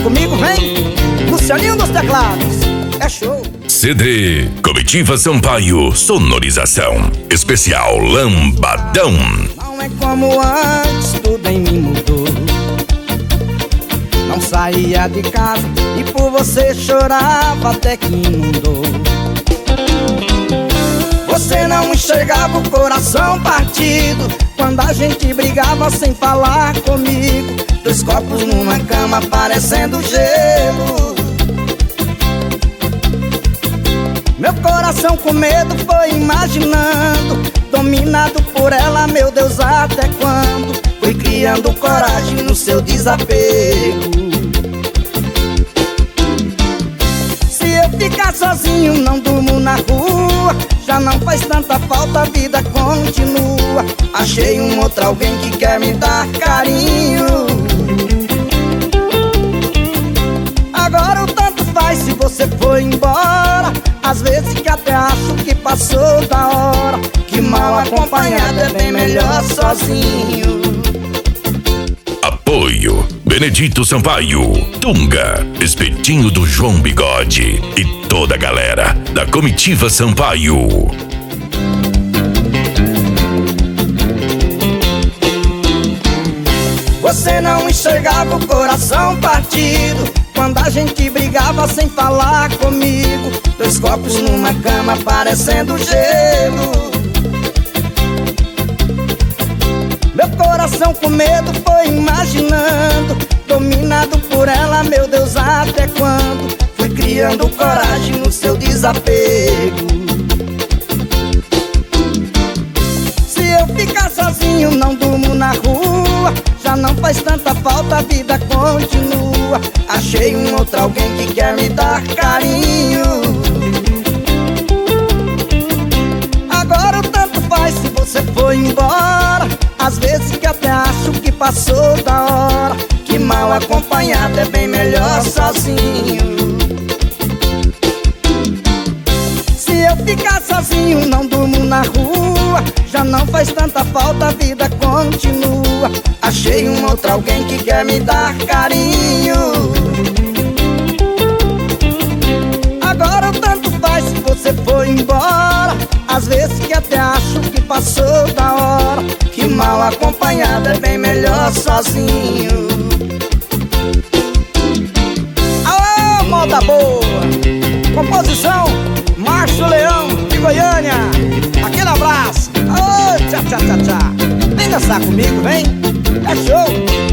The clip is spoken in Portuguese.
comigo, vem! Lucianinho dos teclados, é show! CD Comitiva Sampaio, sonorização especial Lambadão. Não é como antes, tudo em mim mudou. Não saía de casa e por você chorava até que inundou. Você não enxergava o coração partido quando a gente brigava sem falar comigo. Dois copos numa cama parecendo gelo. Meu coração com medo foi imaginando, dominado por ela, meu Deus, até quando? Fui criando coragem no seu desapego. Se eu ficar sozinho, não durmo na rua. Já não faz tanta falta, a vida continua. Achei um outro alguém que quer me dar carinho. Agora o tanto faz se você foi embora. Às vezes que até acho que passou da hora. Que mal acompanhado é bem melhor sozinho. Apoio Benedito Sampaio, Tunga, Espetinho do João Bigode e toda a galera da Comitiva Sampaio. Você não enxergava o coração partido quando a gente brigava sem falar comigo. Dois copos numa cama parecendo gelo. Meu coração com medo foi imaginando, dominado por ela, meu Deus, até quando? Fui criando coragem no seu desapego. Se eu ficar sozinho, não durmo na rua. Já não faz tanta falta, a vida continua. Achei um outro alguém que quer me dar carinho. Agora o tanto faz se você foi embora. Às vezes que até acho que passou da hora. Que mal acompanhado é bem melhor sozinho. Se eu ficar sozinho, não durmo na rua. Já não faz tanta falta, a vida continua. Achei um outro alguém que quer me dar carinho. Agora o tanto faz se você foi embora. Às vezes que até acho que passou da hora. Que mal acompanhado é bem melhor sozinho. Alô, moda boa! Composição Márcio Leão de Goiânia. Aquele abraço. Ô, tchá, tchá, tchá, tchá. Vem dançar comigo, vem. É show.